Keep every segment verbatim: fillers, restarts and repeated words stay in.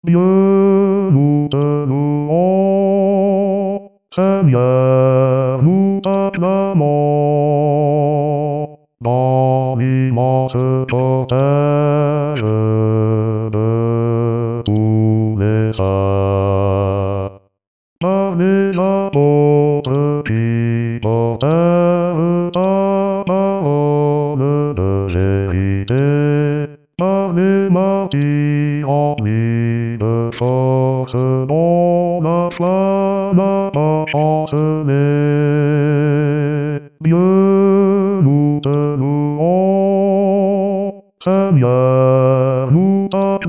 Dieu nous te louons, Seigneur nous t'acclamons, dans l'immense cortège de tous les saints. Par les apôtres qui portèrent ta parole de vérité, par les martyrs remplis de force dont la foi n'a pas chancelé. Dieu nous te louons, Seigneur nous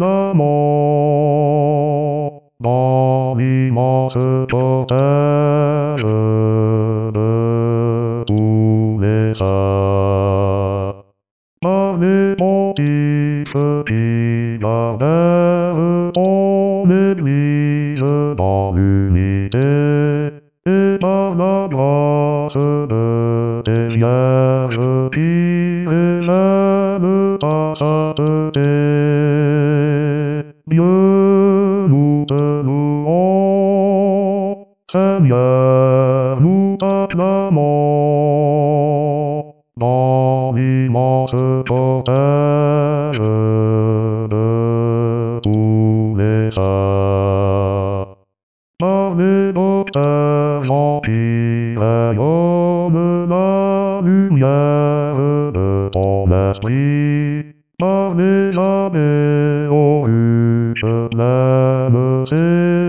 t'acclamons, dans l'immense cortège de tous les saints. Par les pontifes qui gardèrent ton Église dans l'unité, et par la grâce de tes vierges qui révèlent ta sainteté. Dieu nous te louons, Seigneur nous t'acclamons, dans l'immense cortège de tous les saints. Par les docteurs gentils rayonne la lumière de ton esprit, par les abbés aux ruches pleines